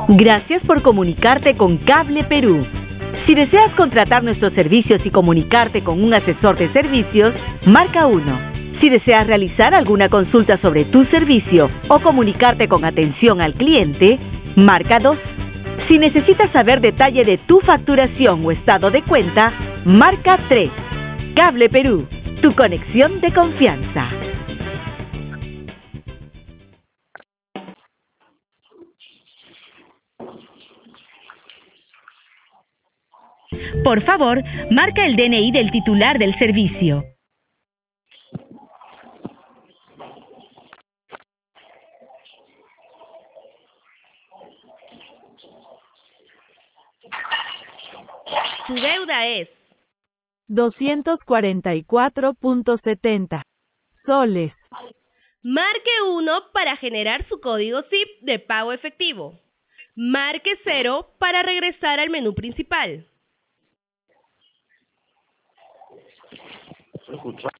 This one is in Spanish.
Gracias por comunicarte con Cable Perú. Si deseas contratar nuestros servicios y comunicarte con un asesor de servicios, marca 1. Si deseas realizar alguna consulta sobre tu servicio o comunicarte con atención al cliente, marca 2. Si necesitas saber detalle de tu facturación o estado de cuenta, marca 3. Cable Perú, tu conexión de confianza. Por favor, marca el DNI del titular del servicio. Su deuda es 244.70 soles. Marque 1 para generar su código SIP de pago efectivo. Marque 0 para regresar al menú principal. ¿Se escucha?